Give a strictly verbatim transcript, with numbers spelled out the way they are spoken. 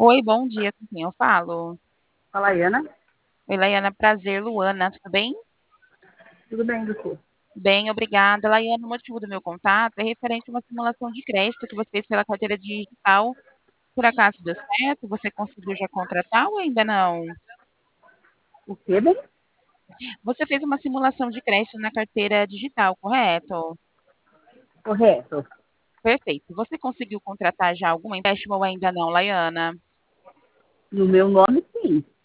Oi, bom dia, com quem eu falo? Fala aí, Ana. Oi, Laiana, prazer, Luana, tudo bem? Tudo bem, você? Bem, obrigada. Laiana, o motivo do meu contato é referente a uma simulação de crédito que você fez pela carteira digital. Por acaso deu certo? Você conseguiu já contratar ou ainda não? O quê, bem? Você fez uma simulação de crédito na carteira digital, correto? Correto. Perfeito. Você conseguiu contratar já algum empréstimo ou ainda não, Laiana? No meu nome, sim.